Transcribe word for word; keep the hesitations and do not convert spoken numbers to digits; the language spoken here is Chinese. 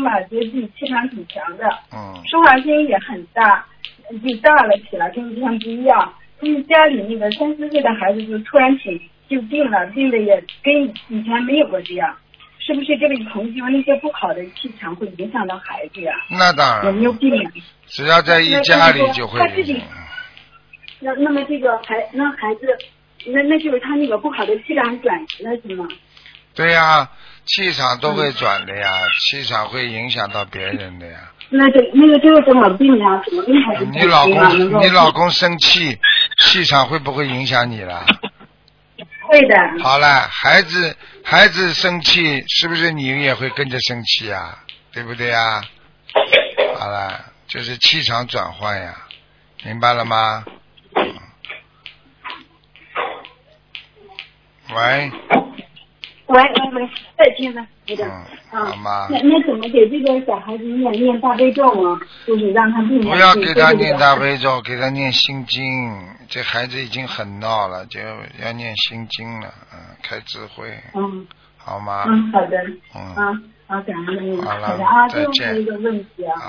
嘛，觉得自己气场挺强的， 嗯， 说话声音也很大，就大了起来，跟以前不一样。就是家里那个三四岁的孩子就突然起就病了，病的也跟以前没有过这样，是不是这个同学那些不好的气场会影响到孩子呀？ 那当然， 有没有避免？ 只要在一家里就会影响。 那那么这个孩那孩子，那那就是他那个不好的气场转移了是吗？ 对呀，气场都会转的呀，嗯、气场会影响到别人的呀。 那这那个这个怎么病呀？怎么病还是？ 你老公你老公生气，气场会不会影响你了？ 会的。 好了，孩子孩子生气，是不是你也会跟着生气啊？对不对呀？好了，就是气场转换呀，明白了吗？喂。 喂喂喂，再听了，那个， 嗯，好吗？ 那那怎么给这个小孩子念念大悲咒吗？就是让他避免。 不要给他念大悲咒，给他念心经。这孩子已经很闹了，就要念心经了，嗯，开智慧。 嗯。 好吗？ 嗯，好的。 嗯。 啊，好，感恩你。 好了， 好的啊， 再见。 最后一个问题啊。